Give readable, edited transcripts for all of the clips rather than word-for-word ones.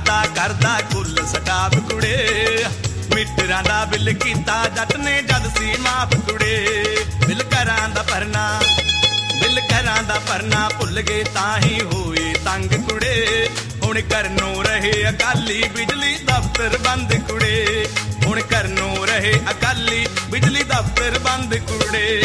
ਦਾ ਕਰਦਾ ਕੁੱਲ ਸਟਾਪ ਕੁੜੇ ਮੀਟਰਾਂ ਦਾ ਬਿੱਲ ਕੀਤਾ ਜੱਟ ਨੇ ਜਦ ਸੀ ਮਾਫ ਕੁੜੇ ਬਿੱਲ ਘਰਾਂ ਦਾ ਭਰਨਾ ਭੁੱਲ ਗਏ ਤਾਂ ਹੀ ਹੋਏ ਤੰਗ ਕੁੜੇ ਹੁਣ ਘਰੋਂ ਰਹੇ ਅਕਾਲੀ ਬਿਜਲੀ ਦਫ਼ਤਰ ਬੰਦ ਕੁੜੇ ਹੁਣ ਘਰੋਂ ਰਹੇ ਅਕਾਲੀ ਬਿਜਲੀ ਦਫ਼ਤਰ ਬੰਦ ਕੁੜੇ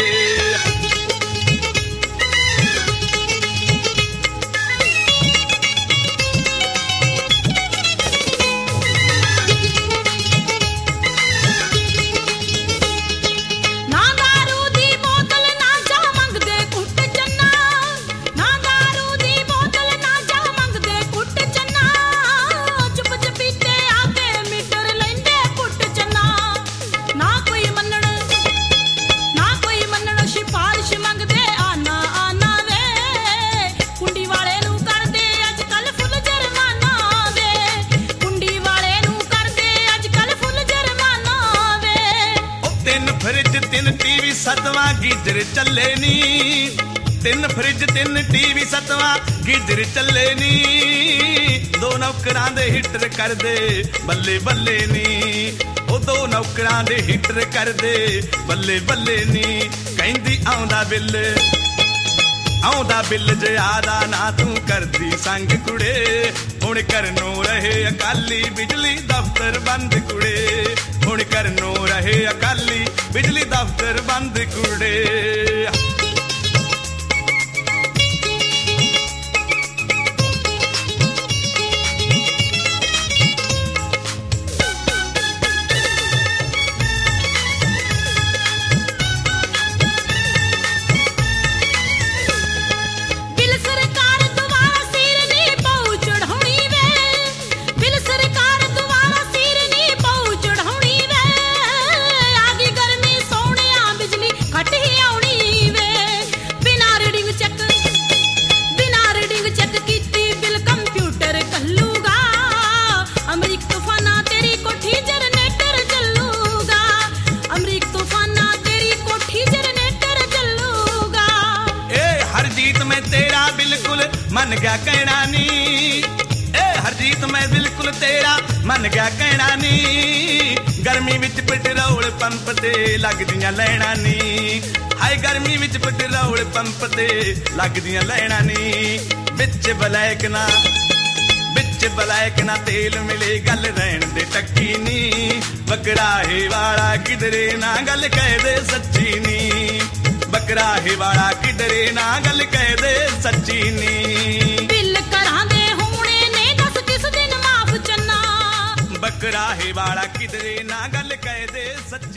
ਸਤਵਾਂ ਗੀਜਰ ਚੱਲੇ ਨੀ ਤਿੰਨ ਫਰਿੱਜ ਤਿੰਨ ਟੀਵੀ ਸਤਵਾਂ ਗੀਜਰ ਚੱਲੇ ਨੀ ਦੋ ਨੌਕਰਾਂ ਦੇ ਹੀਟਰ ਕਰਦੇ ਬੱਲੇ ਬੱਲੇ ਨੀ ਉਹ ਦੋ ਨੌਕਰਾਂ ਦੇ ਹੀਟਰ ਕਰਦੇ ਬੱਲੇ ਬੱਲੇ ਨੀ ਕਹਿੰਦੀ ਆਉਂਦਾ ਬਿੱਲ ਜ਼ਿਆਦਾ ਨਾ ਤੂੰ ਕਰਦੀ ਸੰਗ ਕੁੜੇ ਹੁਣ ਘਰੋਂ ਰਹੇ ਅਕਾਲੀ ਬਿਜਲੀ ਦਫ਼ਤਰ ਬੰਦ ਕੁੜੇ ਹੁਣ ਘਰੋਂ ਰਹੇ ਅਕਾਲੀ ਬਿਜਲੀ ਦਫ਼ਤਰ ਬੰਦ ਕੁੜੇ मन गया कहना नी ए हरजीत मैं बिल्कुल तेरा मन गया कहना नी गर्मी विच पेट्रोल पंप ते लगदियां लैना नी हाय गर्मी विच पेट्रोल पंप ते लगदियां लैना नी बिच बलैक ना तेल मिले गल रहन दे टक्की नी बकराहे वाला किधरे ना गल कह दे सच्ची नी बकराहे वाला किधरे ना गल कह दे सच्ची नी बिल घरां दे होणे ने दस किस दिन माफ चन्ना बकराहे वाला किधरे ना गल कह दे सच्ची